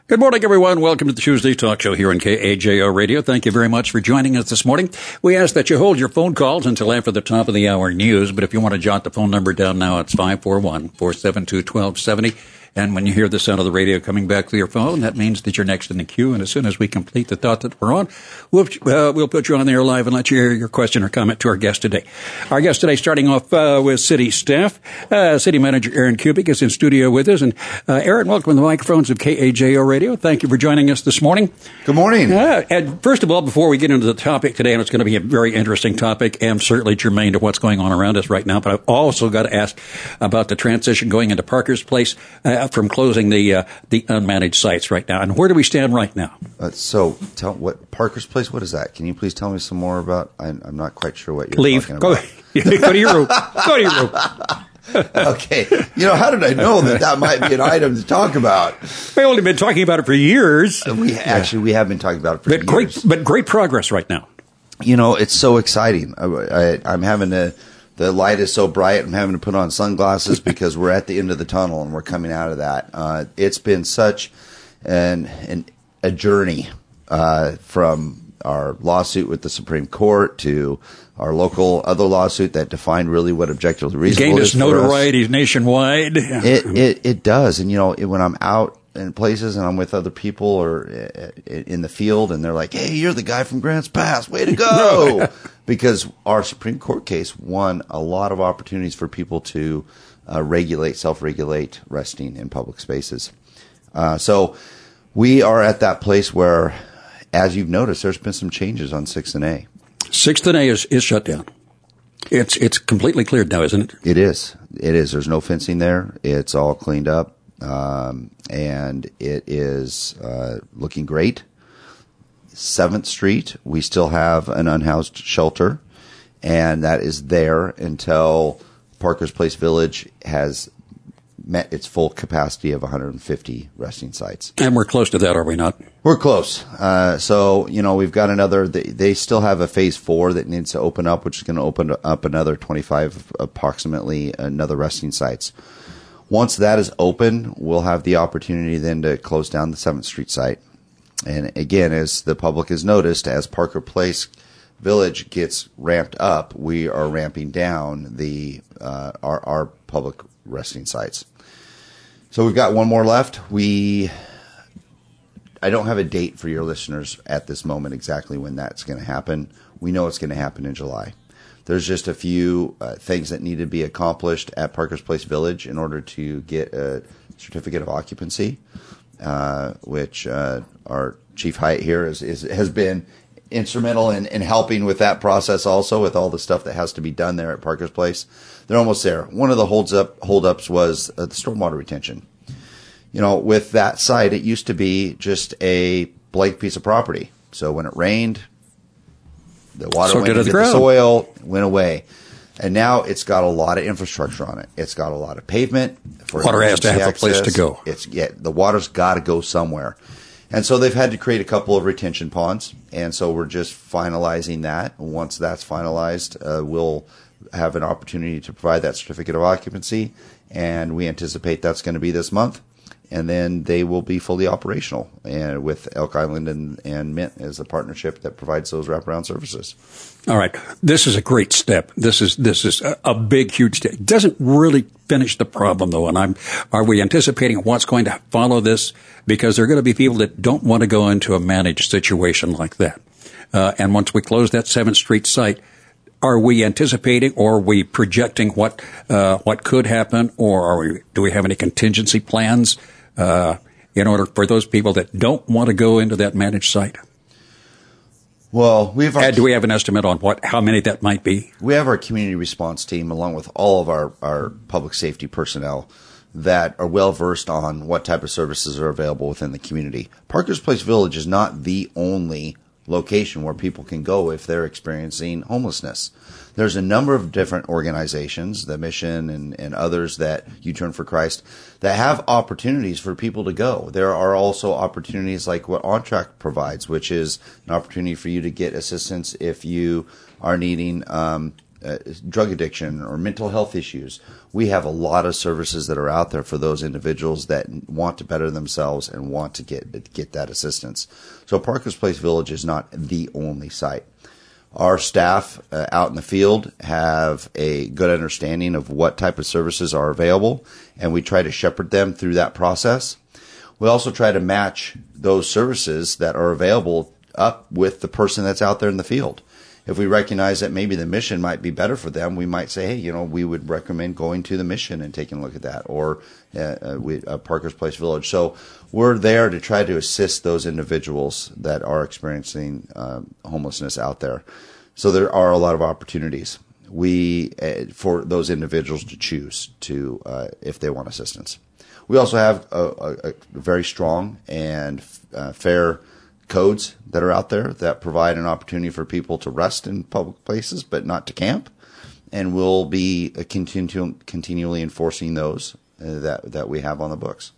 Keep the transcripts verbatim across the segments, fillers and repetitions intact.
Good morning, everyone. Welcome to the Tuesday Talk Show here on K A J O Radio. Thank you very much for joining us this morning. We ask that you hold your phone calls until after the top of the hour news, but if you want to jot the phone number down now, it's five four one, four seven two, one two seven zero. And when you hear the sound of the radio coming back to your phone, that means that you're next in the queue. And as soon as we complete the thought that we're on, we'll, uh, we'll put you on the air live and let you hear your question or comment to our guest today. Our guest today, starting off uh, with city staff, uh, City Manager Aaron Kubik is in studio with us. And uh, Aaron, welcome to the microphones of K A J O Radio. Thank you for joining us this morning. Good morning. Uh, and first of all, before we get into the topic today, and it's going to be a very interesting topic and certainly germane to what's going on around us right now, but I've also got to ask about the transition going into Parker's Place uh, from closing the Uh, the unmanaged sites right now. And where do we stand right now? Uh, so, tell what Parker's Place, what is that? Can you please tell me some more about? I'm, I'm not quite sure what you're Leave. talking Go, about. go to your room. Go to your room. Okay. You know, how did I know that that might be an item to talk about? We've only been talking about it for years. We Actually, we have been talking about it for but years. Great, but great progress right now. You know, it's so exciting. I, I, I'm having to, the light is so bright, I'm having to put on sunglasses because we're at the end of the tunnel and we're coming out of that. Uh, it's been such an, an a journey uh, from our lawsuit with the Supreme Court to our local other lawsuit that defined really what objectively reasonable Gained is its for notoriety us. nationwide. It, it it does, and you know, when I'm out in places and I'm with other people or in the field, and they're like, "Hey, you're the guy from Grants Pass, way to go!" Because our Supreme Court case won a lot of opportunities for people to uh, regulate, self-regulate resting in public spaces. Uh, so we are at that place where, as you've noticed, there's been some changes on sixth and A. sixth and A is, is shut down. It's it's completely cleared now, isn't it? It is. It is. There's no fencing there. It's all cleaned up. Um, and it is uh, looking great. seventh Street, we still have an unhoused shelter, and that is there until Parker's Place Village has met its full capacity of one hundred fifty resting sites. And we're close to that, are we not? We're close. Uh, so, you know, we've got another, they, they still have a phase four that needs to open up, which is going to open up another twenty-five, approximately, another resting sites. Once that is open, we'll have the opportunity then to close down the seventh Street site. And again, as the public has noticed, as Parker Place Village gets ramped up, we are ramping down the uh, our, our public resting sites. So we've got one more left. We, I don't have a date for your listeners at this moment exactly when that's going to happen. We know it's going to happen in July. There's just a few uh, things that need to be accomplished at Parker's Place Village in order to get a certificate of occupancy, uh, which uh, our Chief Hyatt here is, is, has been instrumental in, in helping with that process also, with all the stuff that has to be done there at Parker's Place. They're almost there. One of the holds up holdups was uh, the stormwater retention. You know, with that site, it used to be just a blank piece of property. So when it rained, the water So went did into the the ground. soil, went away. And now it's got a lot of infrastructure on it. It's got a lot of pavement. For Water has to emergency have a place to access. go. It's yeah, the water's got to go somewhere. And so they've had to create a couple of retention ponds. And so we're just finalizing that. Once that's finalized, uh, we'll have an opportunity to provide that certificate of occupancy. And we anticipate that's going to be this month. And then they will be fully operational, and with Elk Island and, and Mint as the partnership that provides those wraparound services. All right. This is a great step. This is this is a, a big, huge step. It doesn't really finish the problem, though. And I'm are we anticipating what's going to follow this? Because there are going to be people that don't want to go into a managed situation like that. Uh, and once we close that seventh Street site, are we anticipating or are we projecting what uh, what could happen, or are we, do we have any contingency plans uh, in order for those people that don't want to go into that managed site? Well, we have our, And do we have an estimate on what how many that might be? we have our community response team along with all of our, our public safety personnel that are well versed on what type of services are available within the community. Parker's Place Village is not the only location where people can go if they're experiencing homelessness. There's a number of different organizations, the Mission and, and others that You Turn for Christ, that have opportunities for people to go. There are also opportunities like what OnTrack provides, which is an opportunity for you to get assistance if you are needing um, uh, drug addiction or mental health issues. We have a lot of services that are out there for those individuals that want to better themselves and want to get get that assistance. So Parker's Place Village is not the only site. Our staff uh, out in the field have a good understanding of what type of services are available, and we try to shepherd them through that process. We also try to match those services that are available up with the person that's out there in the field. If we recognize that maybe the mission might be better for them, we might say, hey, you know, we would recommend going to the mission and taking a look at that, or uh, uh, we, uh, Parker's Place Village. So we're there to try to assist those individuals that are experiencing uh, homelessness out there. So there are a lot of opportunities we uh, for those individuals to choose to uh, if they want assistance. We also have a, a, a very strong and uh, fair codes that are out there that provide an opportunity for people to rest in public places, but not to camp. And we'll be uh, continu- continually enforcing those uh, that that we have on the books.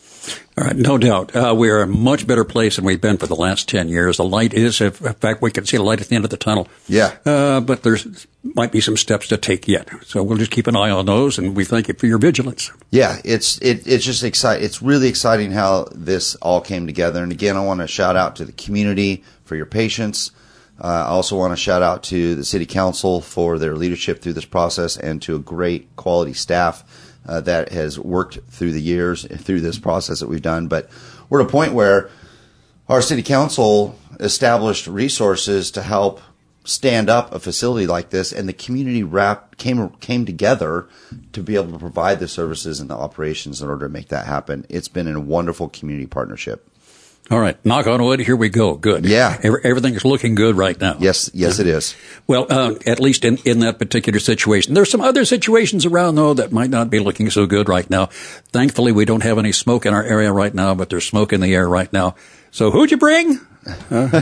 All right, no doubt. Uh, we are a much better place than we've been for the last ten years. The light is, in fact, we can see the light at the end of the tunnel. Yeah. Uh, but there's might be some steps to take yet. So we'll just keep an eye on those, and we thank you for your vigilance. Yeah, it's it, it's just exciting. It's really exciting how this all came together. And again, I want to shout out to the community for your patience. Uh, I also want to shout out to the City Council for their leadership through this process, and to a great quality staff Uh, that has worked through the years, through this process that we've done. But we're at a point where our city council established resources to help stand up a facility like this, and the community wrap, came came together to be able to provide the services and the operations in order to make that happen. It's been a wonderful community partnership. All right, knock on wood, here we go. Good. Yeah. Everything is looking good right now. Yes, yes, it is. Well, uh, at least in, in that particular situation. There's some other situations around, though, that might not be looking so good right now. Thankfully, we don't have any smoke in our area right now, but there's smoke in the air right now. So who'd you bring? Uh.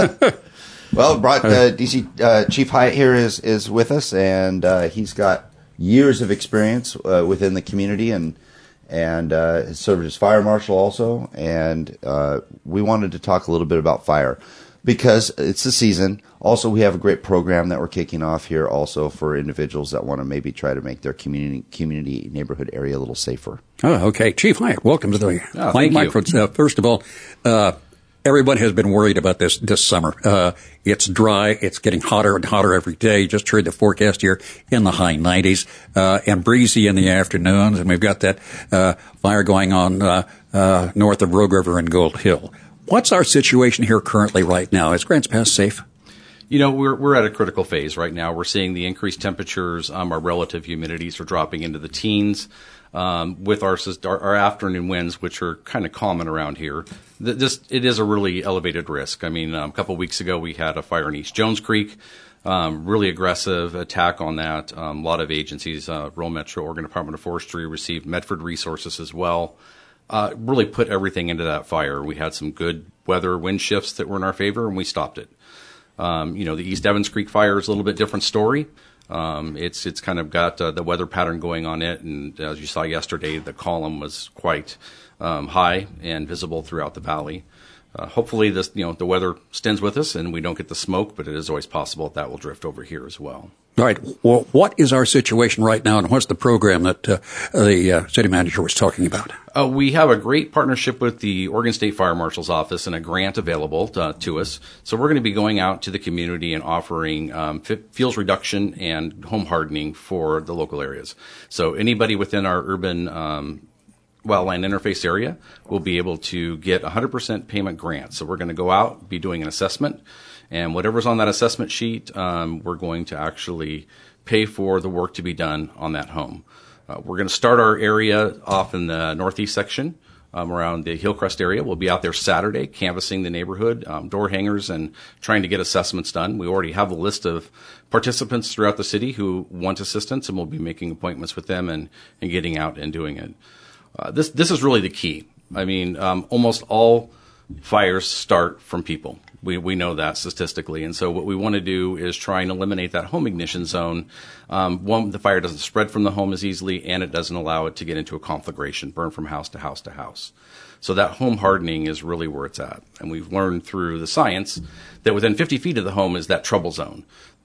Well, brought, uh, D C uh, Chief Hyatt here is, is with us, and uh, he's got years of experience uh, within the community, and and uh, has served as fire marshal also. And uh, we wanted to talk a little bit about fire because it's the season. Also, we have a great program that we're kicking off here also for individuals that want to maybe try to make their community, community neighborhood area a little safer. Oh, okay. Chief Hyatt, welcome to the oh, thank microphones. Uh, first of all, uh, everyone has been worried about this this summer. Uh, it's dry. It's getting hotter and hotter every day. Just heard the forecast here in the high nineties, uh, and breezy in the afternoons. And we've got that uh, fire going on uh, uh, north of Rogue River and Gold Hill. What's our situation here currently right now? Is Grants Pass safe? You know, we're we're at a critical phase right now. We're seeing the increased temperatures. Um, our relative humidities are dropping into the teens. Um, with our, our our afternoon winds, which are kind of common around here, this it is a really elevated risk. I mean, um, a couple of weeks ago we had a fire in East Jones Creek, um, really aggressive attack on that. Um, a lot of agencies, uh, Rural Metro, Oregon Department of Forestry, received Medford resources as well. Uh, really put everything into that fire. We had some good weather wind shifts that were in our favor, and we stopped it. Um, you know, the East Evans Creek fire is a little bit different story. Um, it's it's kind of got uh, the weather pattern going on it, and as you saw yesterday, the column was quite um, high and visible throughout the valley. Uh, hopefully, this you know the weather stands with us and we don't get the smoke, but it is always possible that that will drift over here as well. All right. Well, what is our situation right now, and what's the program that uh, the uh, city manager was talking about? Uh, we have a great partnership with the Oregon State Fire Marshal's Office and a grant available to, to us. So we're going to be going out to the community and offering um, f- fuels reduction and home hardening for the local areas. So anybody within our urban um, wildland interface area will be able to get one hundred percent payment grant. So we're going to go out, be doing an assessment. And whatever's on that assessment sheet, um, we're going to actually pay for the work to be done on that home. Uh, we're going to start our area off in the northeast section um, around the Hillcrest area. We'll be out there Saturday canvassing the neighborhood, um, door hangers, and trying to get assessments done. We already have a list of participants throughout the city who want assistance, and we'll be making appointments with them and, and getting out and doing it. Uh, this this is really the key. I mean, um, almost all fires start from people. We we know that statistically, and so what we want to do is try and eliminate that home ignition zone. Um, one, the fire doesn't spread from the home as easily, and it doesn't allow it to get into a conflagration, burn from house to house to house. So that home hardening is really where it's at, and we've learned through the science that within fifty feet of the home is that trouble zone.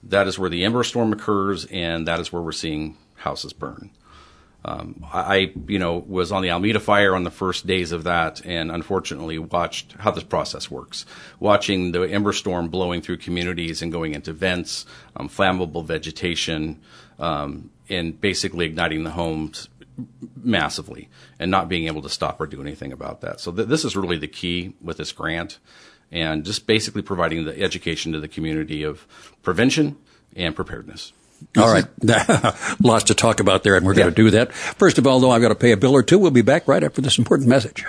That is where the ember storm occurs, and that is where we're seeing houses burn. Um, I, you know, was on the Alameda fire on the first days of that, and unfortunately watched how this process works. Watching the ember storm blowing through communities and going into vents, um, flammable vegetation, um, and basically igniting the homes massively, and not being able to stop or do anything about that. So th- this is really the key with this grant, and just basically providing the education to the community of prevention and preparedness. All right. Lots to talk about there, and we're yeah. going to do that. First of all, though, I've got to pay a bill or two. We'll be back right after this important message.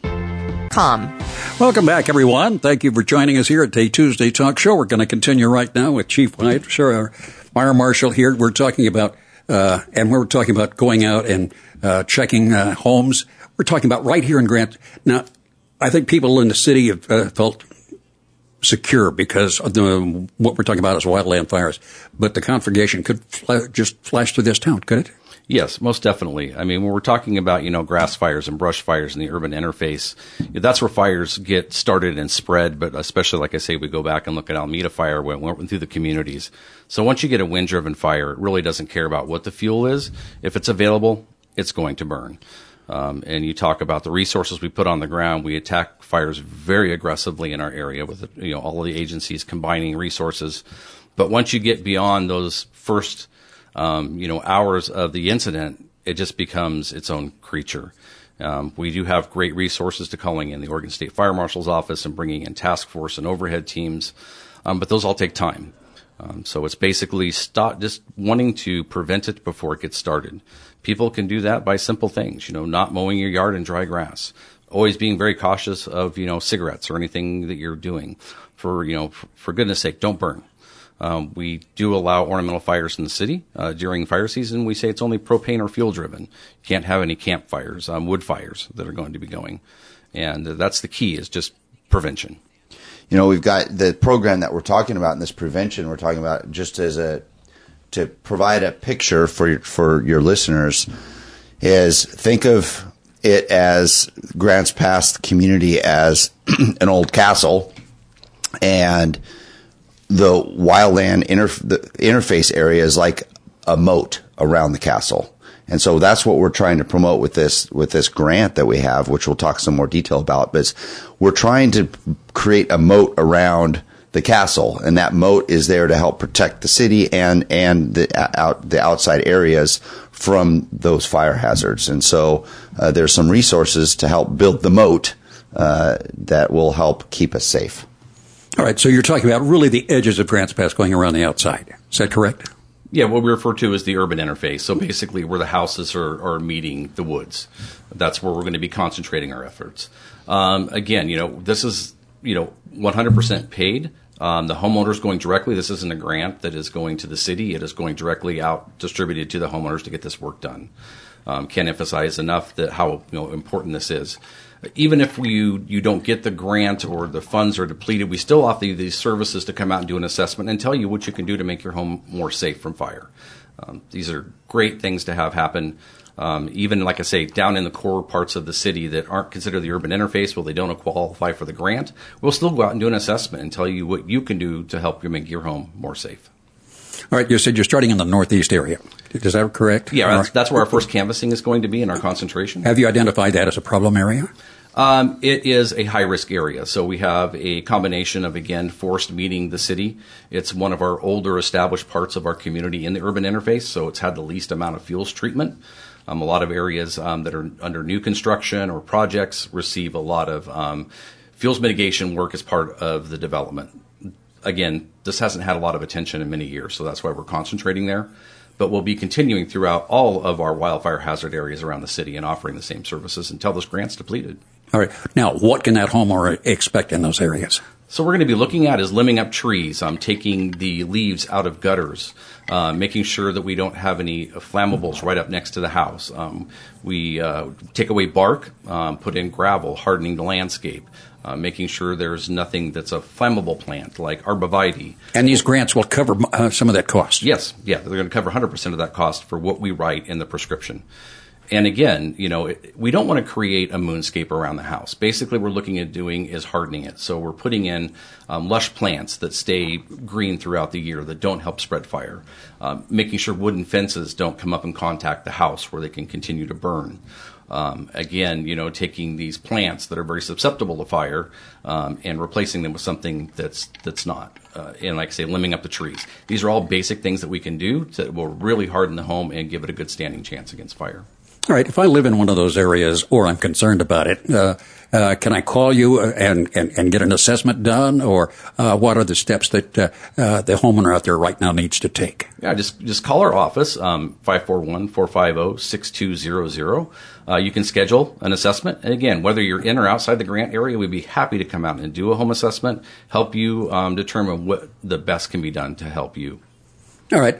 Com. Welcome back, everyone. Thank you for joining us here at the Tuesday Talk Show. We're going to continue right now with Chief White, sure, our fire marshal here. We're talking about, uh, and we're talking about going out and uh, checking uh, homes. We're talking about right here in Grant. Now, I think people in the city have uh, felt secure because of the, what we're talking about is wildland fires. But the conflagration could fl- just flash through this town, could it? Yes, most definitely. I mean, when we're talking about, you know, grass fires and brush fires in the urban interface, that's where fires get started and spread. But especially, like I say, we go back and look at Alameda fire when we went through the communities. So once you get a wind-driven fire, it really doesn't care about what the fuel is. If it's available, it's going to burn. Um, and you talk about the resources we put on the ground. We attack fires very aggressively in our area with, you know, all of the agencies combining resources. But once you get beyond those first, um, you know, hours of the incident, it just becomes its own creature. Um, we do have great resources to calling in the Oregon State Fire Marshal's office and bringing in task force and overhead teams. Um, but those all take time. Um, so it's basically stop, just wanting to prevent it before it gets started. People can do that by simple things, you know, not mowing your yard in dry grass, always being very cautious of, you know, cigarettes or anything that you're doing. For, you know, for, for goodness sake, don't burn. Um, we do allow ornamental fires in the city. Uh, during fire season, we say it's only propane or fuel driven. You can't have any campfires, um, wood fires that are going to be going. And uh, that's the key, is just prevention. You know, we've got the program that we're talking about in this prevention. We're talking about just as a, to provide a picture for your, for your listeners, is think of it as Grants Pass community as an old castle, and the wildland inter, the interface area is like a moat around the castle. And so that's what we're trying to promote with this, with this grant that we have, which we'll talk some more detail about. But we're trying to create a moat around the castle, and that moat is there to help protect the city and, and the out, the outside areas from those fire hazards. And so, uh, there's some resources to help build the moat, uh, that will help keep us safe. All right. So you're talking about really the edges of Grants Pass going around the outside. Is that correct? Yeah, what we refer to as the urban interface. So basically where the houses are, are meeting the woods. That's where we're going to be concentrating our efforts. Um, again, you know, this is, you know, one hundred percent paid. Um, the homeowner's going directly. This isn't a grant that is going to the city. It is going directly out, distributed to the homeowners to get this work done. Um, can't emphasize enough that how, you know, important this is. Even if you, you don't get the grant or the funds are depleted, we still offer you these services to come out and do an assessment and tell you what you can do to make your home more safe from fire. Um, these are great things to have happen. Um, even, like I say, down in the core parts of the city that aren't considered the urban interface, well, they don't qualify for the grant, we'll still go out and do an assessment and tell you what you can do to help you make your home more safe. All right, you said you're starting in the northeast area. Is that correct? Yeah, that's, that's where our first canvassing is going to be in our concentration. Have you identified that as a problem area? Um, it is a high-risk area. So we have a combination of, again, forest meeting the city. It's one of our older established parts of our community in the urban interface, so it's had the least amount of fuels treatment. Um, a lot of areas um, that are under new construction or projects receive a lot of um, fuels mitigation work as part of the development. Again, this hasn't had a lot of attention in many years, so that's why we're concentrating there. But we'll be continuing throughout all of our wildfire hazard areas around the city and offering the same services until this grant's depleted. All right. Now, what can that homeowner expect in those areas? So we're going to be looking at is limbing up trees, um, taking the leaves out of gutters, uh, making sure that we don't have any flammables right up next to the house. Um, we uh, take away bark, um, put in gravel, hardening the landscape, uh, making sure there's nothing that's a flammable plant like arborvitae. And these grants will cover uh, some of that cost? Yes. Yeah, they're going to cover one hundred percent of that cost for what we write in the prescription. And again, you know, it, we don't want to create a moonscape around the house. Basically, what we're looking at doing is hardening it. So we're putting in um, lush plants that stay green throughout the year, that don't help spread fire. Um, making sure wooden fences don't come up and contact the house where they can continue to burn. Um, again, you know, taking these plants that are very susceptible to fire um, and replacing them with something that's that's not. Uh, and like I say, limbing up the trees. These are all basic things that we can do that will really harden the home and give it a good standing chance against fire. All right. If I live in one of those areas or I'm concerned about it, uh, uh, can I call you and, and, and get an assessment done? Or uh, what are the steps that uh, uh, the homeowner out there right now needs to take? Yeah, just just call our office, um, five four one, four five zero, six two zero zero. Uh, you can schedule an assessment. And again, whether you're in or outside the grant area, we'd be happy to come out and do a home assessment, help you um, determine what the best can be done to help you. All right.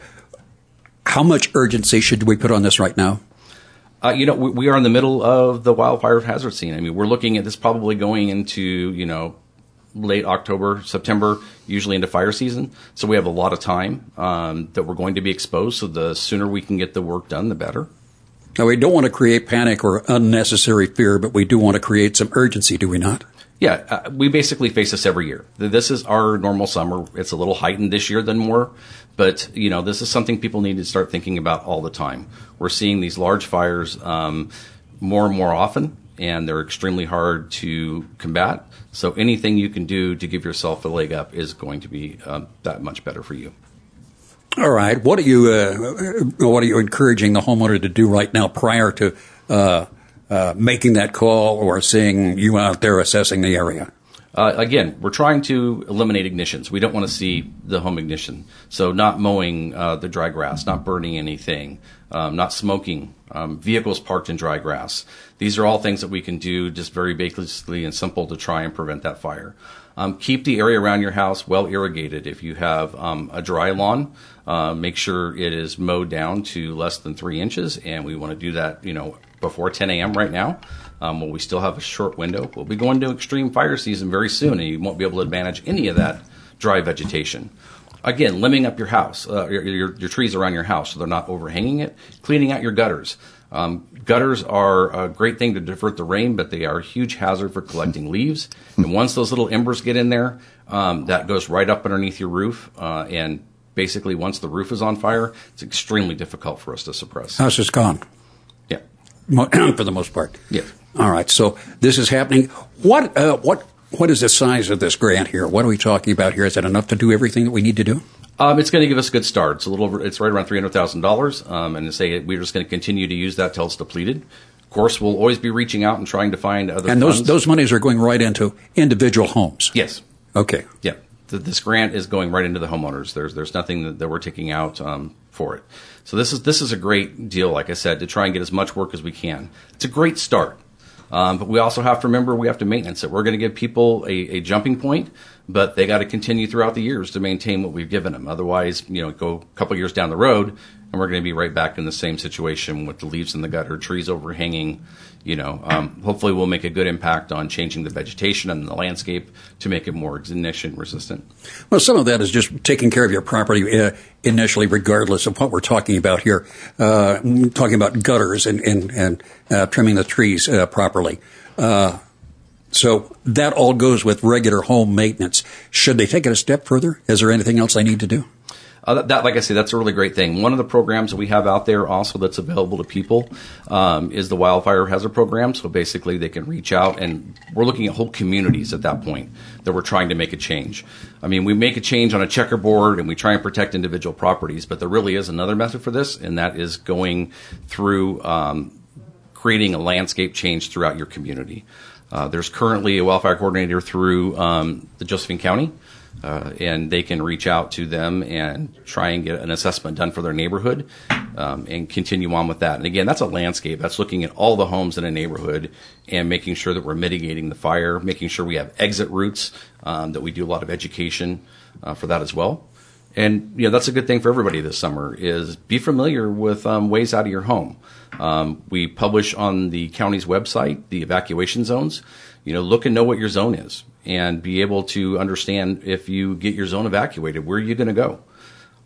How much urgency should we put on this right now? Uh, you know, we, we are in the middle of the wildfire hazard scene. I mean, we're looking at this probably going into, you know, late October, September, usually into fire season. So we have a lot of time um, that we're going to be exposed. So the sooner we can get the work done, the better. Now, we don't want to create panic or unnecessary fear, but we do want to create some urgency, do we not? Yeah, uh, we basically face this every year. This is our normal summer. It's a little heightened this year than more, but you know, this is something people need to start thinking about all the time. We're seeing these large fires um, more and more often, and they're extremely hard to combat. So anything you can do to give yourself a leg up is going to be um, that much better for you. All right. What are you uh, what are you encouraging the homeowner to do right now prior to uh, uh, making that call or seeing you out there assessing the area? Uh, again, we're trying to eliminate ignitions. We don't want to see the home ignition. So not mowing uh, the dry grass, not burning anything, um, not smoking, um, vehicles parked in dry grass. These are all things that we can do just very basically and simple to try and prevent that fire. Um, keep the area around your house well irrigated. If you have um, a dry lawn, uh, make sure it is mowed down to less than three inches. And we want to do that, you know, before ten a.m. right now. Um, well, we still have a short window. We'll be going to extreme fire season very soon, and you won't be able to manage any of that dry vegetation. Again, limbing up your house, uh, your, your, your trees around your house so they're not overhanging it. Cleaning out your gutters. Um, gutters are a great thing to divert the rain, but they are a huge hazard for collecting leaves. And once those little embers get in there, um, that goes right up underneath your roof. Uh, and basically, once the roof is on fire, it's extremely difficult for us to suppress. House is gone. Yeah. For the most part. Yes. All right. So this is happening. What uh, what what is the size of this grant here? What are we talking about here? Is that enough to do everything that we need to do? Um, it's going to give us a good start. It's a little over, it's right around three hundred thousand dollars. Um, and to say we're just going to continue to use that till it's depleted. Of course, we'll always be reaching out and trying to find other and funds. those those monies are going right into individual homes. Yes. Okay. Yeah. The, this grant is going right into the homeowners. There's there's nothing that, that we're taking out um, for it. So this is this is a great deal, like I said, to try and get as much work as we can. It's a great start. Um, but we also have to remember we have to maintenance it. We're going to give people a, a jumping point, but they got to continue throughout the years to maintain what we've given them. Otherwise, you know, go a couple years down the road, and we're going to be right back in the same situation with the leaves in the gutter, trees overhanging. You know, um, hopefully we'll make a good impact on changing the vegetation and the landscape to make it more ignition resistant. Well, some of that is just taking care of your property uh, initially, regardless of what we're talking about here. Uh, talking about gutters and and, and uh, trimming the trees uh, properly. Uh, so that all goes with regular home maintenance. Should they take it a step further? Is there anything else they need to do? Uh, that, that, like I say, that's a really great thing. One of the programs that we have out there also that's available to people um, is the wildfire hazard program. So basically they can reach out, and we're looking at whole communities at that point that we're trying to make a change. I mean, we make a change on a checkerboard and we try and protect individual properties, but there really is another method for this, and that is going through um, creating a landscape change throughout your community. Uh, there's currently a wildfire coordinator through um, the Josephine County. Uh, and they can reach out to them and try and get an assessment done for their neighborhood um, and continue on with that. And again, that's a landscape. That's looking at all the homes in a neighborhood and making sure that we're mitigating the fire, making sure we have exit routes, um, that we do a lot of education uh, for that as well. And, you know, that's a good thing for everybody this summer is be familiar with um, ways out of your home. Um, we publish on the county's website the evacuation zones. You know, look and know what your zone is and be able to understand if you get your zone evacuated, where are you going to go?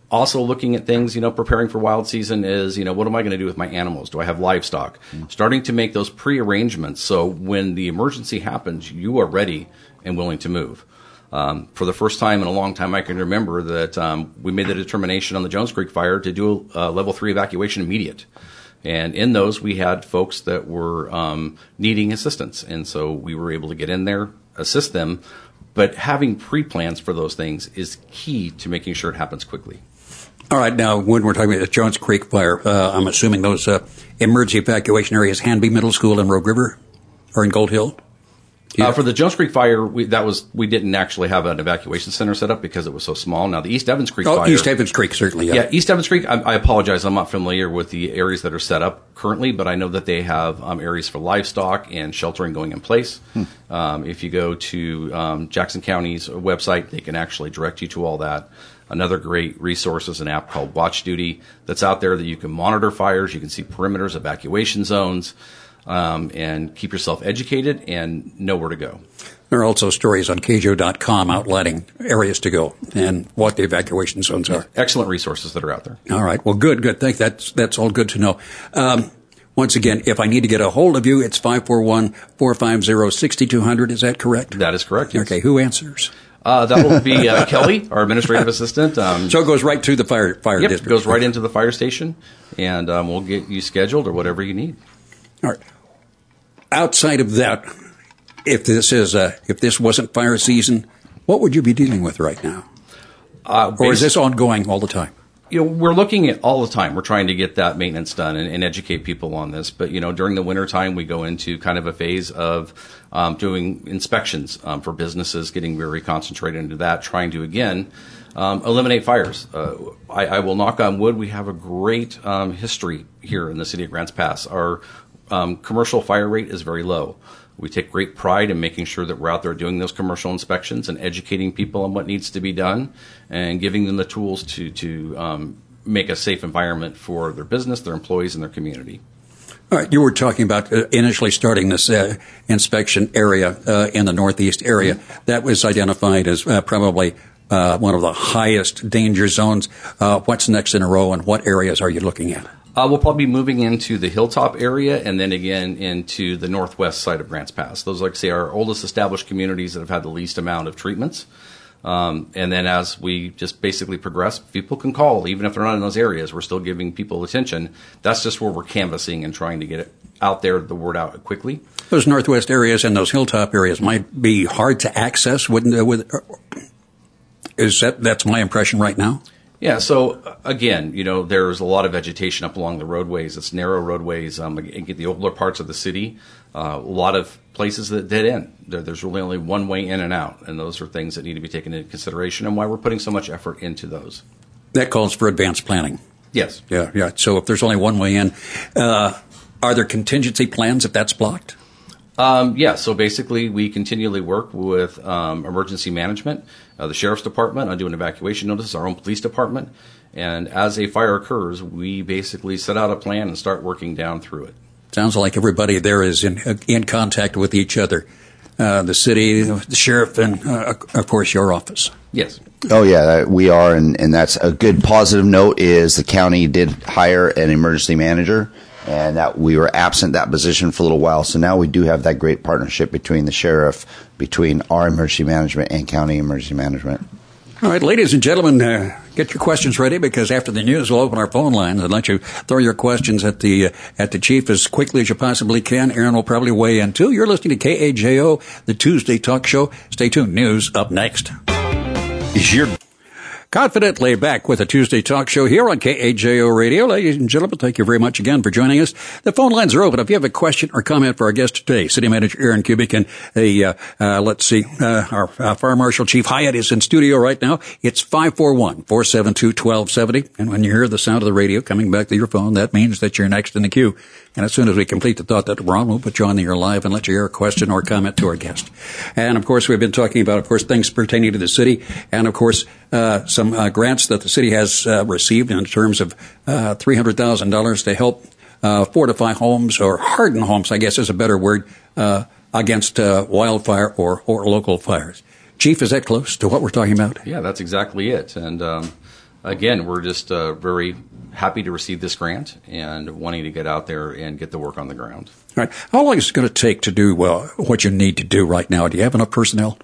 Also looking at things, you know, preparing for wild season is, you know, what am I going to do with my animals? Do I have livestock? Mm. Starting to make those pre-arrangements so when the emergency happens, you are ready and willing to move. Um, for the first time in a long time, I can remember that um, we made the determination on the Jones Creek fire to do a, a level three evacuation immediate. And in those, we had folks that were um, needing assistance. And so we were able to get in there, assist them. But having pre-plans for those things is key to making sure it happens quickly. All right. Now, when we're talking about the Jones Creek fire, uh, I'm assuming those uh, emergency evacuation areas, Hanby Middle School and Rogue River, or in Gold Hill? Yeah. Uh, for the Jones Creek fire, we, that was we didn't actually have an evacuation center set up because it was so small. Now the East Evans Creek oh, fire, East Evans Creek certainly, yeah. Yeah, East Evans Creek. I, I apologize, I'm not familiar with the areas that are set up currently, but I know that they have um, areas for livestock and sheltering going in place. Hmm. Um, if you go to um, Jackson County's website, they can actually direct you to all that. Another great resource is an app called Watch Duty that's out there that you can monitor fires, you can see perimeters, evacuation zones. Um, and keep yourself educated and know where to go. There are also stories on K J O dot com outlining areas to go and what the evacuation zones are. Excellent resources that are out there. All right. Well, good, good. Thank that's that's all good to know. Um, once again, if I need to get a hold of you, it's five four one, four five zero, six two zero zero. Is that correct? That is correct. Yes. Okay. Who answers? Uh, that will be uh, Kelly, our administrative assistant. Um, so it goes right to the fire fire yep, district. It goes right into the fire station, and um, we'll get you scheduled or whatever you need. All right. Outside of that, if this is uh, if this wasn't fire season, what would you be dealing with right now? Uh, or is this ongoing all the time? You know, we're looking at all the time. We're trying to get that maintenance done and, and educate people on this. But, you know, during the wintertime, we go into kind of a phase of um, doing inspections um, for businesses, getting very concentrated into that, trying to, again, um, eliminate fires. Uh, I, I will knock on wood. We have a great um, history here in the city of Grants Pass. Our um, commercial fire rate is very low. We take great pride in making sure that we're out there doing those commercial inspections and educating people on what needs to be done and giving them the tools to, to um, make a safe environment for their business, their employees, and their community. All right. You were talking about uh, initially starting this uh, inspection area uh, in the Northeast area. Mm-hmm. That was identified as uh, probably uh, one of the highest danger zones. Uh, what's next in a row, and what areas are you looking at? Uh, we'll probably be moving into the Hilltop area and then again into the northwest side of Grants Pass. Those, like I say, are our oldest established communities that have had the least amount of treatments. Um, and then as we just basically progress, people can call. Even if they're not in those areas, we're still giving people attention. That's just where we're canvassing and trying to get it out there, the word out quickly. Those northwest areas and those Hilltop areas might be hard to access. Wouldn't uh, with, uh, is that that's my impression right now? Yeah, so again, you know, there's a lot of vegetation up along the roadways. It's narrow roadways. Um, and get the older parts of the city, uh, a lot of places that dead end. There, there's really only one way in and out, and those are things that need to be taken into consideration and why we're putting so much effort into those. That calls for advanced planning. Yes. Yeah, yeah. So if there's only one way in, uh, are there contingency plans if that's blocked? Um, yeah, so basically we continually work with um, emergency management, uh, the sheriff's department on doing evacuation notices, our own police department, and as a fire occurs, we basically set out a plan and start working down through it. Sounds like everybody there is in in contact with each other, uh, the city, the sheriff, and uh, of course your office. Yes. Oh, yeah, we are, and, and that's a good positive note is the county did hire an emergency manager, and that we were absent that position for a little while. So now we do have that great partnership between the sheriff, between our emergency management and county emergency management. All right, ladies and gentlemen, uh, get your questions ready because after the news, we'll open our phone lines and let you throw your questions at the uh, at the chief as quickly as you possibly can. Aaron will probably weigh in too. You're listening to K A J O, the Tuesday Talk Show. Stay tuned. News up next. Is your Confidently back with a Tuesday Talk Show here on K A J O Radio. Ladies and gentlemen, thank you very much again for joining us. The phone lines are open. If you have a question or comment for our guest today, City Manager Aaron Kubik and a, uh, uh, let's see, uh, our uh, Fire Marshal Chief Hyatt is in studio right now. It's five four one, four seven two, one two seven zero. And when you hear the sound of the radio coming back to your phone, that means that you're next in the queue. And as soon as we complete the thought that we're on, we'll put you on the air live and let you hear a question or comment to our guest. And, of course, we've been talking about, of course, things pertaining to the city and, of course, uh, some uh, grants that the city has uh, received in terms of uh, three hundred thousand dollars to help uh, fortify homes or harden homes, I guess is a better word, uh, against uh, wildfire or, or local fires. Chief, is that close to what we're talking about? Yeah, that's exactly it. And um, Again, we're just uh, very happy to receive this grant and wanting to get out there and get the work on the ground. All right. How long is it going to take to do uh, what you need to do right now? Do you have enough personnel?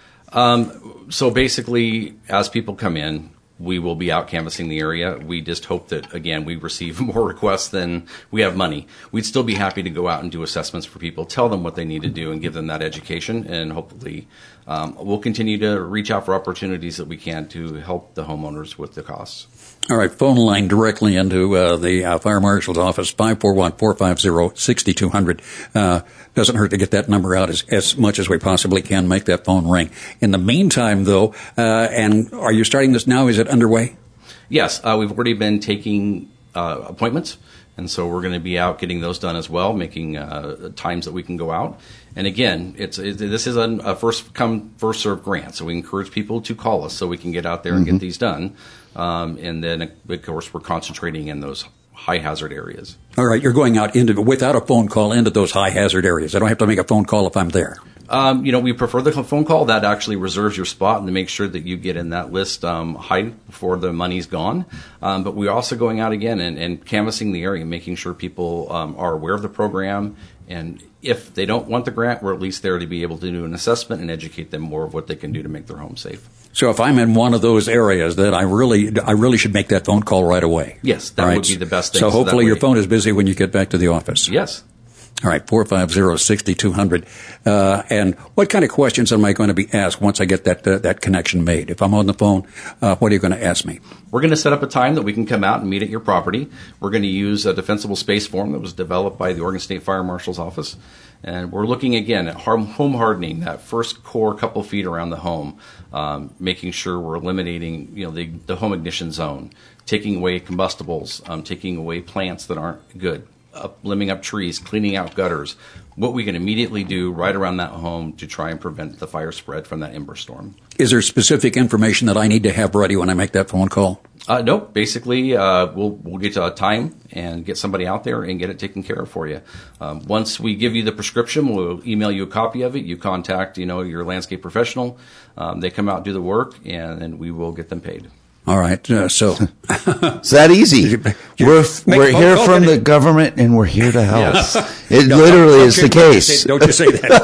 Um, so basically, as people come in, we will be out canvassing the area. We just hope that, again, we receive more requests than we have money. We'd still be happy to go out and do assessments for people, tell them what they need to do, and give them that education. And hopefully um, we'll continue to reach out for opportunities that we can to help the homeowners with the costs. All right, phone line directly into uh, the uh, Fire Marshal's office, five four one, four five zero, six two zero zero. Uh, doesn't hurt to get that number out as, as much as we possibly can, make that phone ring. In the meantime, though, uh, and are you starting this now? Is it underway? Yes, uh, we've already been taking uh, appointments, and so we're going to be out getting those done as well, making uh, times that we can go out. And again, it's it, this is a, a first-come, first-served grant, so we encourage people to call us so we can get out there and mm-hmm. get these done. Um, and then, of course, we're concentrating in those high-hazard areas. All right, you're going out into without a phone call into those high-hazard areas. I don't have to make a phone call if I'm there. Um, you know, we prefer the phone call. That actually reserves your spot and to make sure that you get in that list um, high before the money's gone. Um, but we're also going out again and, and canvassing the area, making sure people um, are aware of the program. And if they don't want the grant, we're at least there to be able to do an assessment and educate them more of what they can do to make their home safe. So if I'm in one of those areas, that I really, I really should make that phone call right away. Yes, that right. would be the best thing. So hopefully so your phone is busy when you get back to the office. Yes. All right, four five zero, six two zero zero. Uh, and what kind of questions am I going to be asked once I get that uh, that connection made? If I'm on the phone, uh, what are you going to ask me? We're going to set up a time that we can come out and meet at your property. We're going to use a defensible space form that was developed by the Oregon State Fire Marshal's office. And we're looking, again, at home hardening, that first core couple feet around the home, um, making sure we're eliminating, you know, the, the home ignition zone, taking away combustibles, um, taking away plants that aren't good. Up, limbing up trees, cleaning out gutters, what we can immediately do right around that home to try and prevent the fire spread from that ember storm. Is there specific information that I need to have ready when I make that phone call? Uh, no, basically uh, we'll we'll get to a time and get somebody out there and get it taken care of for you. Um, once we give you the prescription, we'll email you a copy of it. You contact, you know, your landscape professional. Um, they come out, do the work, and then we will get them paid. All right, uh, so it's that easy. We're we're here from the government, and we're here to help. Yes. It no, literally is the case. Don't you say, don't you say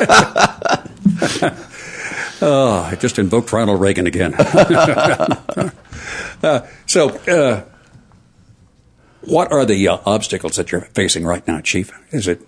that? Oh, I just invoked Ronald Reagan again. uh, so, uh, what are the uh, obstacles that you're facing right now, Chief? Is it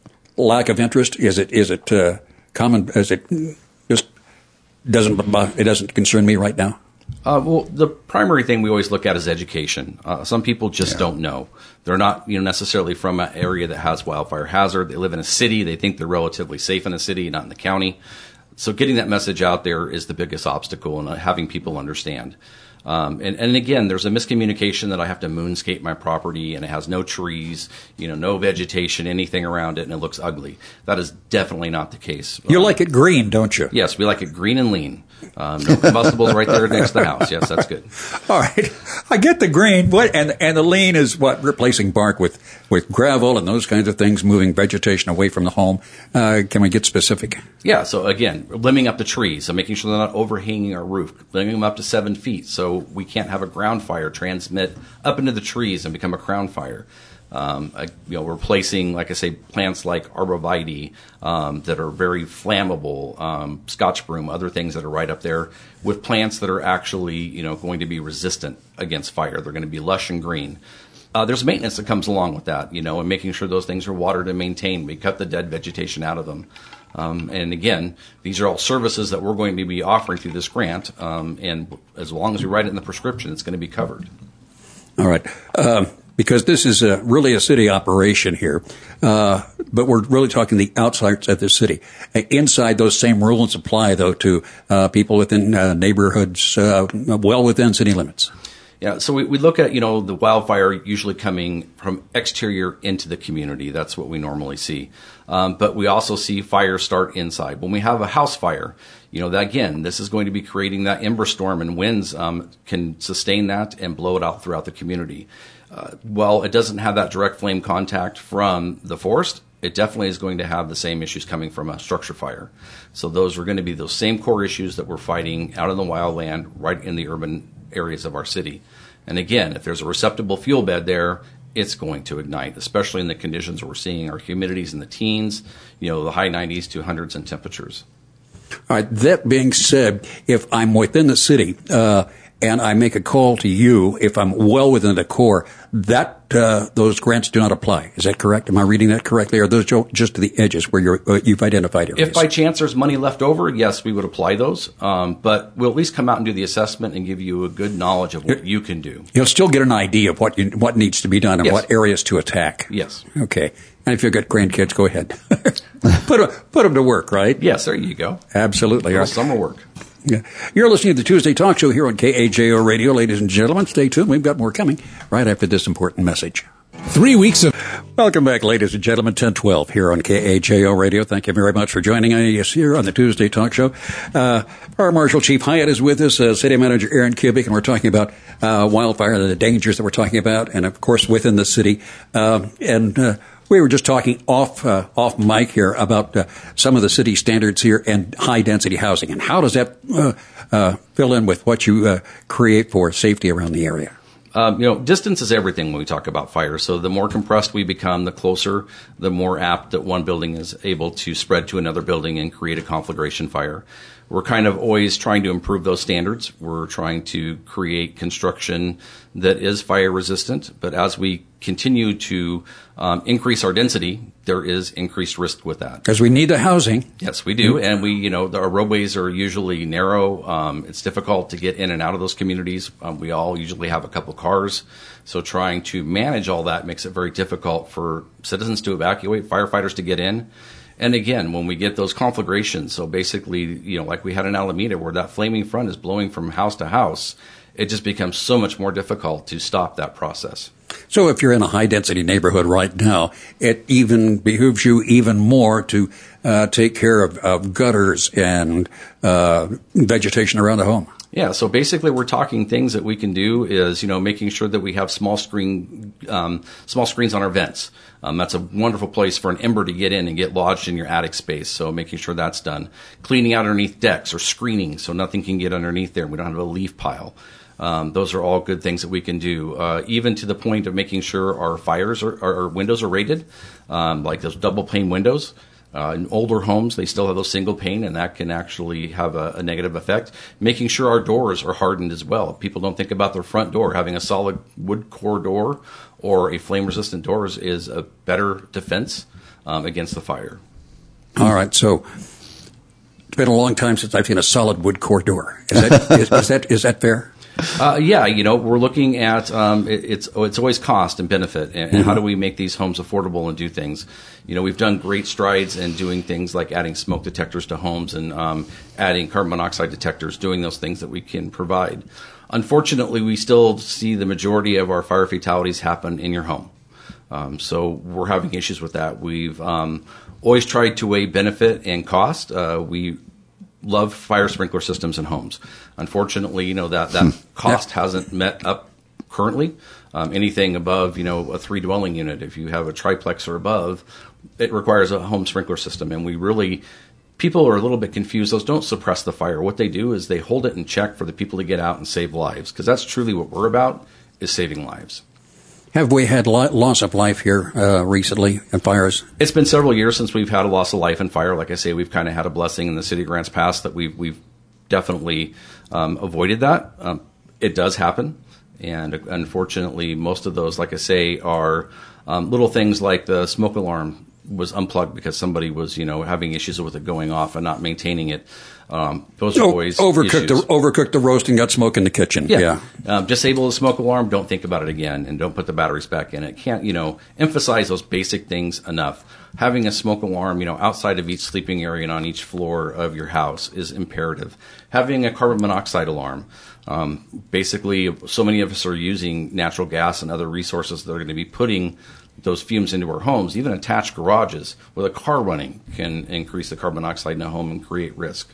lack of interest? Is it is it uh, common? Is it just doesn't it doesn't concern me right now? Uh, well, the primary thing we always look at is education. Uh, some people just yeah. don't know. They're not, you know, necessarily from an area that has wildfire hazard. They live in a city. They think they're relatively safe in a city, not in the county. So getting that message out there is the biggest obstacle, and having people understand. Um, and, and again, there's a miscommunication that I have to moonscape my property and it has no trees, you know, no vegetation, anything around it, and it looks ugly. That is definitely not the case. You um, like it green, don't you? Yes, we like it green and lean. Um, no combustibles right there next to the house. Yes, that's good. All right. I get the green. What and and the lean is what? Replacing bark with, with gravel and those kinds of things, moving vegetation away from the home. Uh, can we get specific? Yeah, so again, limbing up the trees, so making sure they're not overhanging our roof, limbing them up to seven feet so we can't have a ground fire transmit up into the trees and become a crown fire. Um, I, you know, replacing, like I say, plants like arborvitae um, that are very flammable, um, Scotch broom, other things that are right up there, with plants that are actually, you know, going to be resistant against fire. They're going to be lush and green. Uh, there's maintenance that comes along with that, you know, and making sure those things are watered and maintained. We cut the dead vegetation out of them. Um, and again, these are all services that we're going to be offering through this grant. Um, and as long as we write it in the prescription, it's going to be covered. All right. Um, because this is a, really a city operation here, uh, but we're really talking the outsides of the city. Uh, inside, those same rules apply, though, to uh, people within uh, neighborhoods uh, well within city limits. Yeah, so we, we look at, you know, the wildfire usually coming from exterior into the community. That's what we normally see. Um, but we also see fires start inside. When we have a house fire, you know, that, again, this is going to be creating that ember storm, and winds um, can sustain that and blow it out throughout the community. Uh, well, it doesn't have that direct flame contact from the forest. It definitely is going to have the same issues coming from a structure fire. So those are going to be those same core issues that we're fighting out in the wildland, right in the urban areas of our city. And again, if there's a receptacle fuel bed there, it's going to ignite, especially in the conditions we're seeing, our humidities in the teens, you know, the high nineties to hundreds in temperatures. All right. That being said, if I'm within the city uh, and I make a call to you, if I'm well within the core, that uh, those grants do not apply. Is that correct? Am I reading that correctly? Or are those just to the edges where you're, uh, you've identified areas? If by chance there's money left over, yes, we would apply those. Um, but we'll at least come out and do the assessment and give you a good knowledge of what you can do. You'll still get an idea of what you, what needs to be done and yes. what areas to attack. Yes. Okay. And if you've got grandkids, go ahead. put, them, put them to work, right? Yes, there you go. Absolutely. All right. Summer work. Yeah. You're listening to the Tuesday Talk Show here on K A J O Radio. Ladies and gentlemen, stay tuned. We've got more coming right after this important message. Three weeks of... Welcome back, ladies and gentlemen, ten twelve here on K A J O Radio. Thank you very much for joining us here on the Tuesday Talk Show. Uh, Fire Marshal Chief Hyatt is with us, uh, City Manager Aaron Kubik, and we're talking about uh, wildfire, the dangers that we're talking about, and, of course, within the city. Uh, and... Uh, We were just talking off uh, off mic here about uh, some of the city standards here and high density housing, and how does that uh, uh, fill in with what you uh, create for safety around the area? Um, you know, distance is everything when we talk about fire. So the more compressed we become, the closer, the more apt that one building is able to spread to another building and create a conflagration fire. We're kind of always trying to improve those standards. We're trying to create construction that is fire resistant. But as we continue to um, increase our density, there is increased risk with that. Because we need the housing. Yes, we do. And we, you know, our roadways are usually narrow. Um, it's difficult to get in and out of those communities. Um, we all usually have a couple cars. So trying to manage all that makes it very difficult for citizens to evacuate, firefighters to get in. And again, when we get those conflagrations, so basically, you know, like we had in Alameda where that flaming front is blowing from house to house, it just becomes so much more difficult to stop that process. So if you're in a high-density neighborhood right now, it even behooves you even more to uh, take care of, of gutters and uh, vegetation around the home. Yeah, so basically we're talking things that we can do is, you know, making sure that we have small screen, um, small screens on our vents. Um, that's a wonderful place for an ember to get in and get lodged in your attic space, so making sure that's done. Cleaning out underneath decks or screening so nothing can get underneath there. We don't have a leaf pile. Um, those are all good things that we can do, uh, even to the point of making sure our fires are, our, our windows are rated, um, like those double pane windows. Uh, in older homes, they still have those single pane, and that can actually have a, a negative effect. Making sure our doors are hardened as well. People don't think about their front door. Having a solid wood core door or a flame-resistant door is, is a better defense um, against the fire. All right, so it's been a long time since I've seen a solid wood core door. Is that is, is that is that fair? Uh, yeah, you know, we're looking at um, it, it's it's always cost and benefit, and, and mm-hmm. how do we make these homes affordable and do things. You know, we've done great strides in doing things like adding smoke detectors to homes and um, adding carbon monoxide detectors, doing those things that we can provide. Unfortunately, we still see the majority of our fire fatalities happen in your home. Um, so we're having issues with that. We've um, always tried to weigh benefit and cost. Uh, we love fire sprinkler systems in homes. Unfortunately, you know, that, that cost hasn't met up currently. Um, anything above, you know, a three dwelling unit, if you have a triplex or above, it requires a home sprinkler system. And we really, people are a little bit confused. Those don't suppress the fire. What they do is they hold it in check for the people to get out and save lives, because that's truly what we're about, is saving lives. Have we had lo- loss of life here uh, recently in fires? It's been several years since we've had a loss of life in fire. Like I say, we've kind of had a blessing in the city grants past that we've, we've definitely um, avoided that. Um, it does happen. And unfortunately, most of those, like I say, are um, little things like the smoke alarm was unplugged because somebody was, you know, having issues with it going off and not maintaining it. Um, those are oh, always overcooked issues. the overcooked the roast and got smoke in the kitchen. Yeah, yeah. Um, disable the smoke alarm. Don't think about it again, and don't put the batteries back in. It can't, you know, emphasize those basic things enough. Having a smoke alarm, you know, outside of each sleeping area and on each floor of your house is imperative. Having a carbon monoxide alarm. Um, basically, so many of us are using natural gas and other resources that are going to be putting those fumes into our homes. Even attached garages with a car running can increase the carbon monoxide in a home and create risk.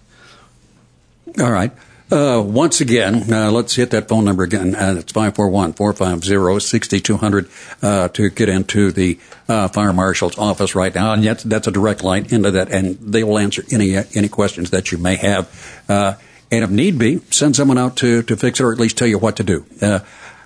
All right. Uh, once again, uh, let's hit that phone number again. Uh, it's five four one, four five zero, six two zero zero uh, to get into the uh, fire marshal's office right now. And yet, that's a direct line into that, and they will answer any any questions that you may have. Uh, and if need be, send someone out to, to fix it or at least tell you what to do. Uh,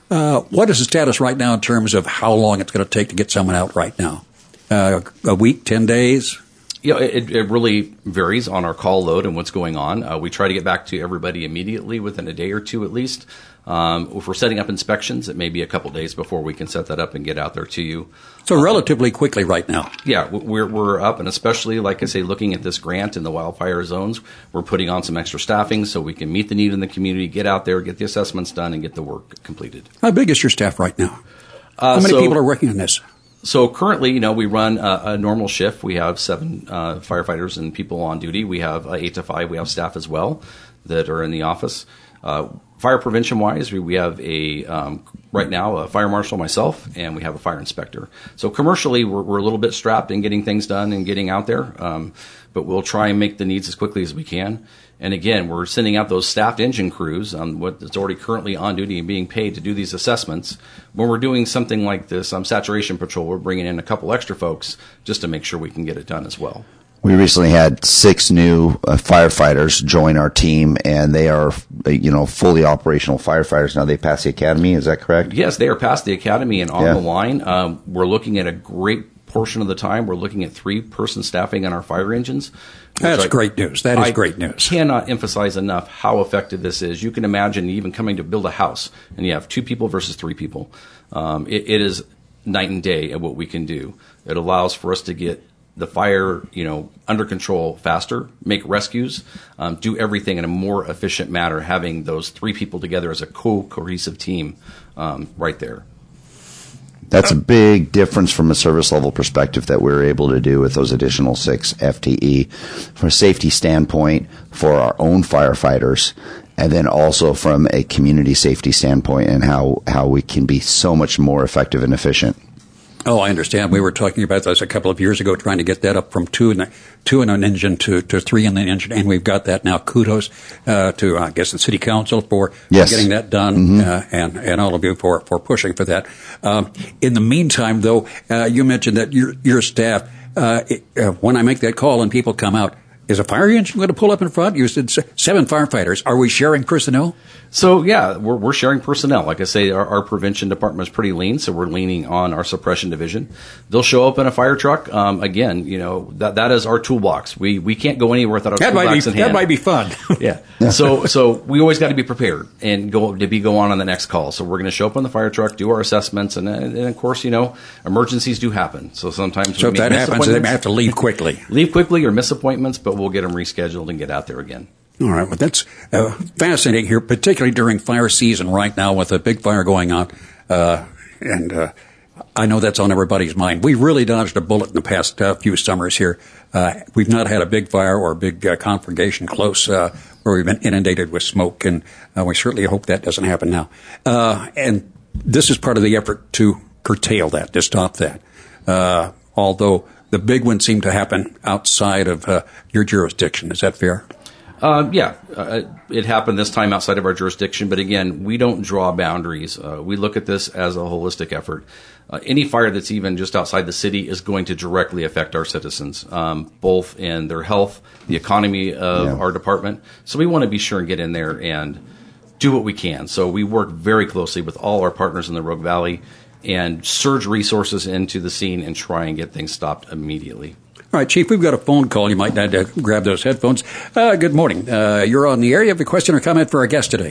Uh, what is the status right now in terms of how long it's going to take to get someone out right now? Uh, a week, ten days? You know, it, it really varies on our call load and what's going on. Uh, we try to get back to everybody immediately within a day or two at least. Um, if we're setting up inspections, it may be a couple days before we can set that up and get out there to you. So relatively quickly right now. Yeah, we're we're up, and especially, like I say, looking at this grant in the wildfire zones, we're putting on some extra staffing so we can meet the need in the community, get out there, get the assessments done, and get the work completed. How big is your staff right now? Uh, How many so, people are working on this? So currently, you know, we run a, a normal shift. We have seven uh, firefighters and people on duty. We have uh, eight to five. We have staff as well that are in the office. Uh, fire prevention wise, we, we have a um, right now a fire marshal, myself, and we have a fire inspector. So commercially, we're, we're a little bit strapped in getting things done and getting out there, um, but we'll try and make the needs as quickly as we can. And again, we're sending out those staffed engine crews on what is already currently on duty and being paid to do these assessments. When we're doing something like this um, saturation patrol, we're bringing in a couple extra folks just to make sure we can get it done as well. We recently had six new uh, firefighters join our team, and they are, uh, you know, fully operational firefighters now. They passed the academy. Is that correct? Yes, they are past the academy and on Yeah. the line. Um, we're looking at a great portion of the time. We're looking at three-person staffing on our fire engines. That's I, great news. That is I great news. Cannot emphasize enough how effective this is. You can imagine even coming to build a house, and you have two people versus three people. Um, it, it is night and day at what we can do. It allows for us to get the fire, you know, under control faster, make rescues, um, do everything in a more efficient manner, having those three people together as a co-cohesive team um, right there. That's a big difference from a service level perspective that we were able to do with those additional six F T E from a safety standpoint for our own firefighters, and then also from a community safety standpoint and how, how we can be so much more effective and efficient. Oh, I understand. We were talking about this a couple of years ago, trying to get that up from two in, the, two in an engine to, to three in the engine, and we've got that now. Kudos uh, to, I guess, the City Council for yes. getting that done, mm-hmm. uh, and, and all of you for, for pushing for that. Um, in the meantime, though, uh, you mentioned that your, your staff, uh, it, uh, when I make that call and people come out, is a fire engine going to pull up in front? You said seven firefighters. Are we sharing personnel? So, yeah, we're, we're sharing personnel. Like I say, our, our prevention department is pretty lean, so we're leaning on our suppression division. They'll show up in a fire truck. Um, again, you know, that that is our toolbox. We we can't go anywhere without our that toolbox might be, in hand. That might be fun. yeah. So so we always got to be prepared and go to be go on on the next call. So we're going to show up on the fire truck, do our assessments, and, and of course, you know, emergencies do happen. So sometimes so we if that miss happens, they may have to leave quickly. leave quickly or miss appointments, but we'll get them rescheduled and get out there again. All right. Well, that's uh, fascinating here, particularly during fire season right now with a big fire going on. Uh, and uh, I know that's on everybody's mind. We really dodged a bullet in the past uh, few summers here. Uh, we've not had a big fire or a big uh, conflagration close uh, where we've been inundated with smoke, and uh, we certainly hope that doesn't happen now. Uh, and this is part of the effort to curtail that, to stop that. Uh, although the big ones seem to happen outside of uh, your jurisdiction. Is that fair? Uh, yeah, uh, it happened this time outside of our jurisdiction, but again, we don't draw boundaries. Uh, we look at this as a holistic effort. Uh, any fire that's even just outside the city is going to directly affect our citizens, um, both in their health, the economy of yeah. our department. So we want to be sure and get in there and do what we can. So we work very closely with all our partners in the Rogue Valley and surge resources into the scene and try and get things stopped immediately. All right, Chief, we've got a phone call. You might need to grab those headphones. Uh, good morning. Uh, you're on the air. You have a question or comment for our guest today?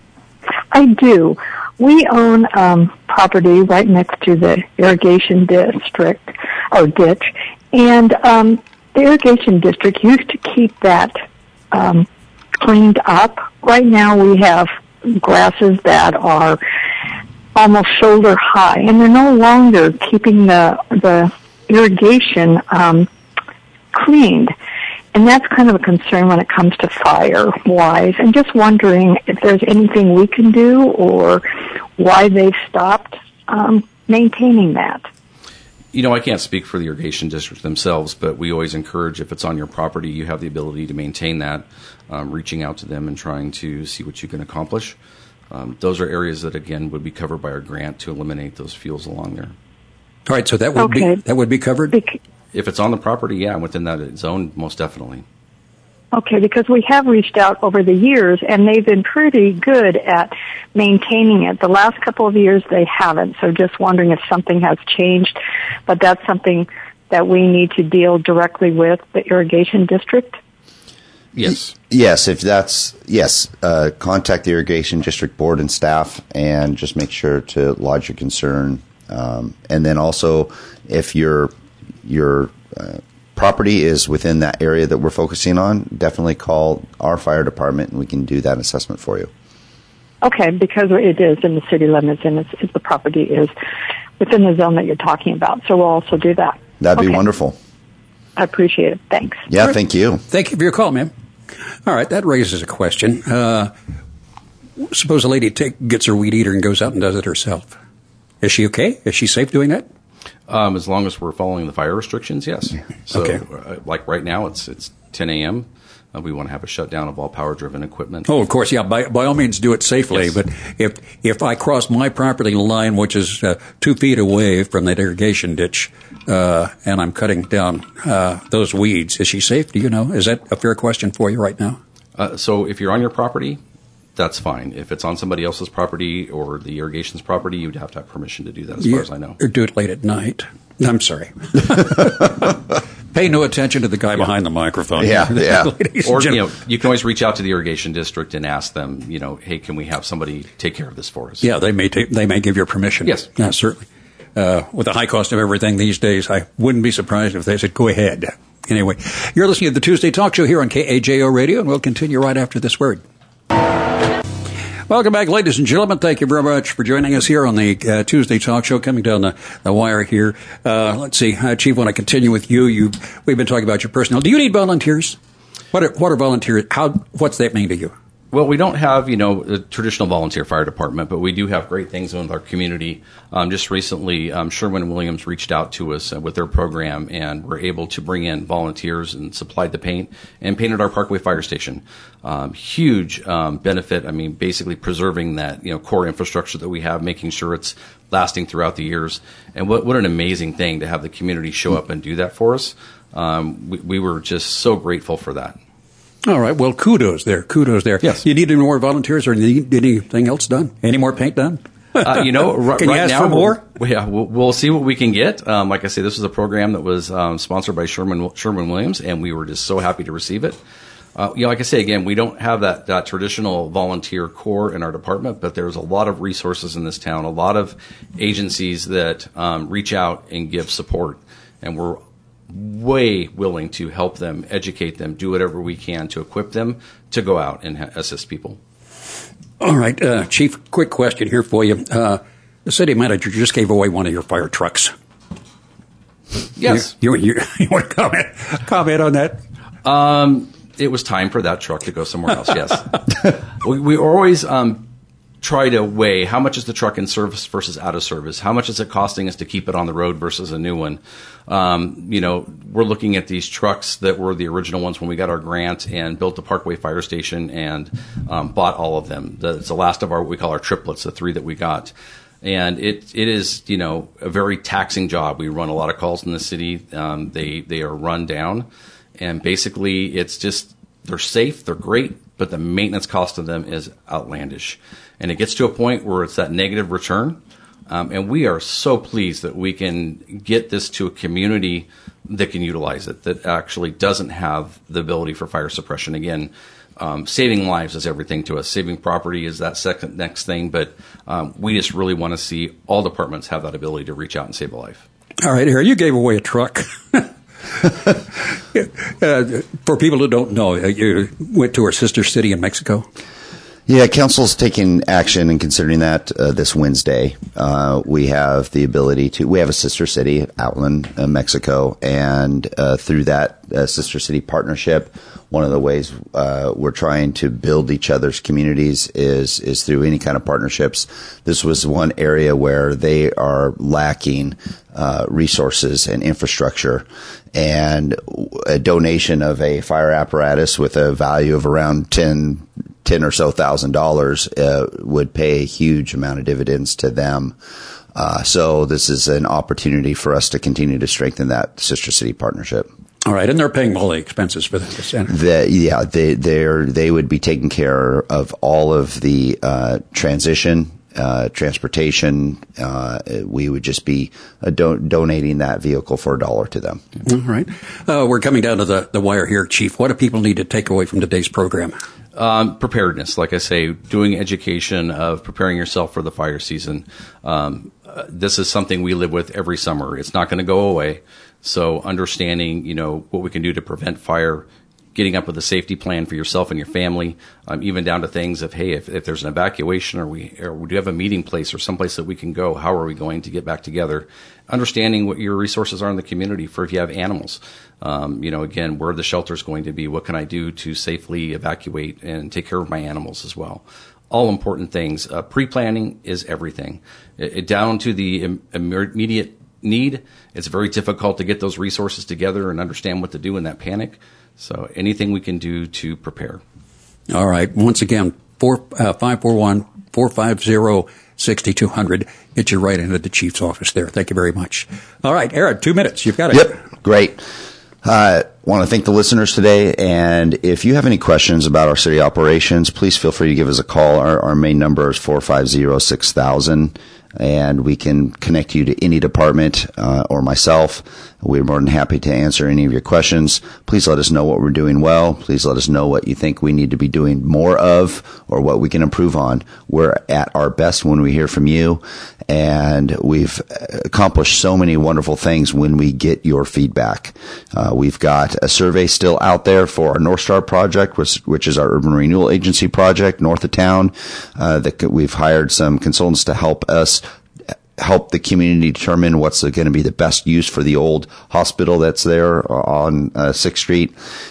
I do. We own um, property right next to the irrigation district, or ditch, and um, the irrigation district used to keep that um, cleaned up. Right now we have grasses that are almost shoulder high, and they're no longer keeping the the irrigation um, cleaned. And that's kind of a concern when it comes to fire-wise. And just wondering if there's anything we can do or why they've stopped um, maintaining that. You know, I can't speak for the irrigation district themselves, but we always encourage, if it's on your property, you have the ability to maintain that, um, reaching out to them and trying to see what you can accomplish. Um, those are areas that, again, would be covered by our grant to eliminate those fuels along there. All right, so that would okay. be that would be covered? Bec- If it's on the property, yeah, within that zone, most definitely. Okay, because we have reached out over the years, and they've been pretty good at maintaining it. The last couple of years, they haven't, so just wondering if something has changed. But that's something that we need to deal directly with the irrigation district. Yes. Yes, if that's, yes, uh, contact the irrigation district board and staff and just make sure to lodge your concern. Um, and then also, if your, your uh, property is within that area that we're focusing on, definitely call our fire department and we can do that assessment for you. Okay, because it is in the city limits and it's, if the property is within the zone that you're talking about. So we'll also do that. That'd okay. be wonderful. I appreciate it. Thanks. Yeah, thank you. Thank you for your call, ma'am. All right, that raises a question. Uh, suppose a lady take, gets her weed eater and goes out and does it herself. Is she okay? Is she safe doing that? Um, as long as we're following the fire restrictions, yes. So, okay. uh, like right now, it's it's ten a.m. Uh, we want to have a shutdown of all power-driven equipment. Oh, of course, yeah. By by all means, do it safely. Yes. But if if I cross my property line, which is uh, two feet away from that irrigation ditch, uh, and I'm cutting down uh, those weeds, is she safe? Do you know? Is that a fair question for you right now? Uh, so, if you're on your property, that's fine. If it's on somebody else's property or the irrigation's property, you'd have to have permission to do that, as you, far as I know. Or do it late at night. I'm sorry. Pay no attention to the guy yeah. behind the microphone. Yeah, yeah. Or, you know, you can always reach out to the irrigation district and ask them, you know, hey, can we have somebody take care of this for us? Yeah, they may take, they may give you permission. Yes. Yeah, certainly. Uh, with the high cost of everything these days, I wouldn't be surprised if they said, go ahead. Anyway, you're listening to the Tuesday Talk Show here on K A J O Radio, and we'll continue right after this word. Welcome back, ladies and gentlemen. Thank you very much for joining us here on the uh, Tuesday Talk Show, coming down the, the wire here. Uh, let's see, uh, Chief, I want to continue with you. You, we've been talking about your personnel. Do you need volunteers? What are, what are volunteers? How? What's that mean to you? Well, we don't have, you know, a traditional volunteer fire department, but we do have great things with our community. Um, just recently, um, Sherwin-Williams reached out to us uh, with their program, and we're able to bring in volunteers and supplied the paint and painted our Parkway Fire Station. Um, huge um, benefit. I mean, basically preserving that, you know, core infrastructure that we have, making sure it's lasting throughout the years. And what, what an amazing thing to have the community show up and do that for us. Um, we, we were just so grateful for that. All right. Well, kudos there. Kudos there. Yes. You need any more volunteers, or need anything else done? Any more paint done? uh, you know, r- can right you ask now, for more? We'll, yeah, we'll, we'll see what we can get. Um, like I say, this was a program that was um, sponsored by Sherman Sherman Williams, and we were just so happy to receive it. Uh, you know, like I say again, we don't have that, that traditional volunteer core in our department, but there's a lot of resources in this town, a lot of agencies that um, reach out and give support, and we're way willing to help them, educate them, do whatever we can to equip them to go out and ha- assist people. All right, uh, Chief, quick question here for you. Uh, the city manager just gave away one of your fire trucks. Yes. You, you, you, you want to comment, comment on that? Um, it was time for that truck to go somewhere else, yes. we, we always um, try to weigh how much is the truck in service versus out of service. How much is it costing us to keep it on the road versus a new one? Um, you know, we're looking at these trucks that were the original ones when we got our grant and built the Parkway Fire Station and um, bought all of them. The, it's the last of our, what we call our triplets, the three that we got. And it it is, you know, a very taxing job. We run a lot of calls in the city. Um, they, they are run down. And basically, it's just, they're safe, they're great, but the maintenance cost of them is outlandish. And it gets to a point where it's that negative return. Um, and we are so pleased that we can get this to a community that can utilize it, that actually doesn't have the ability for fire suppression. Again, um, saving lives is everything to us. Saving property is that second next thing. But um, we just really want to see all departments have that ability to reach out and save a life. All right, here, you gave away a truck. uh, for people who don't know, you went to our sister city in Mexico. Yeah, council's taking action and considering that uh, this Wednesday. Uh, we have the ability to, we have a sister city, Outland, uh, Mexico, and uh, through that uh, sister city partnership, one of the ways uh, we're trying to build each other's communities is is through any kind of partnerships. This was one area where they are lacking uh, resources and infrastructure, and a donation of a fire apparatus with a value of around ten ten or so thousand dollars uh, would pay a huge amount of dividends to them. Uh, so this is an opportunity for us to continue to strengthen that sister city partnership. All right, and they're paying all the expenses for this. The, yeah, they they're they would be taking care of all of the uh, transition, uh, transportation. Uh, we would just be uh, do- donating that vehicle for a dollar to them. All right, uh, we're coming down to the, the wire here, Chief. What do people need to take away from today's program? Um, preparedness, like I say, doing education of preparing yourself for the fire season. Um, uh, this is something we live with every summer. It's not going to go away. So understanding, you know, what we can do to prevent fire, getting up with a safety plan for yourself and your family, um, even down to things of, hey, if, if there's an evacuation or we, or we do have a meeting place or someplace that we can go, how are we going to get back together? Understanding what your resources are in the community for if you have animals. Um, you know, again, where the shelter is going to be, what can I do to safely evacuate and take care of my animals as well? All important things. Uh, pre-planning is everything. It, it down to the im- immediate need. It's very difficult to get those resources together and understand what to do in that panic. So anything we can do to prepare. All right. Once again, four, uh, five four one, four five zero, six two zero zero. Get you right into the Chief's office there. Thank you very much. All right, Aaron, two minutes. You've got it. Yep. Great. I uh, want to thank the listeners today. And if you have any questions about our city operations, please feel free to give us a call. Our, our main number is four five zero, six thousand. And we can connect you to any department uh, or myself. We're more than happy to answer any of your questions. Please let us know what we're doing well. Please let us know what you think we need to be doing more of or what we can improve on. We're at our best when we hear from you, and we've accomplished so many wonderful things when we get your feedback. Uh, we've got a survey still out there for our North Star project, which, which is our urban renewal agency project north of town. Uh, that we've hired some consultants to help us help the community determine what's going to be the best use for the old hospital that's there on uh, sixth Street.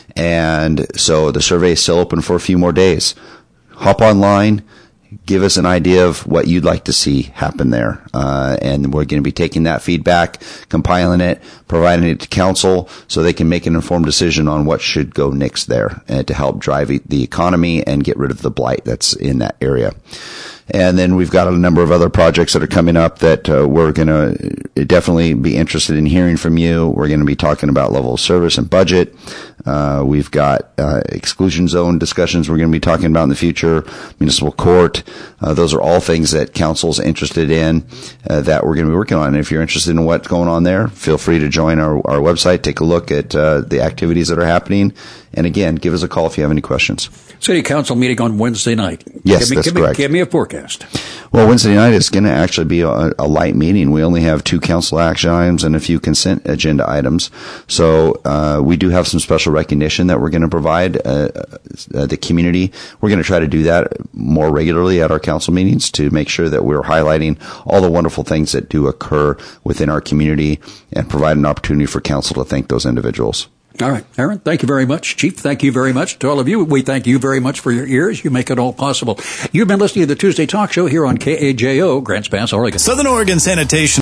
And so the survey is still open for a few more days. Hop online. Give us an idea of what you'd like to see happen there. Uh, and we're going to be taking that feedback, compiling it, providing it to council so they can make an informed decision on what should go next there and to help drive the economy and get rid of the blight that's in that area. And then we've got a number of other projects that are coming up that uh, we're going to definitely be interested in hearing from you. We're going to be talking about level of service and budget. Uh, we've got uh, exclusion zone discussions we're going to be talking about in the future, municipal court. Uh, those are all things that council's interested in uh, that we're going to be working on. And if you're interested in what's going on there, feel free to join our, our website, take a look at uh, the activities that are happening. And again, give us a call if you have any questions. City Council meeting on Wednesday night. Yes, give me, that's give correct. Me, give me a forecast. Well, Wednesday night is going to actually be a, a light meeting. We only have two council action items and a few consent agenda items. So uh, we do have some special recognition that we're going to provide uh, uh, the community. We're going to try to do that more regularly at our council meetings to make sure that we're highlighting all the wonderful things that do occur within our community and provide an opportunity for council to thank those individuals. All right, Aaron, thank you very much. Chief, thank you very much. To all of you, we thank you very much for your ears. You make it all possible. You've been listening to the Tuesday Talk Show here on K A J O, Grants Pass, Oregon. Southern Oregon Sanitation.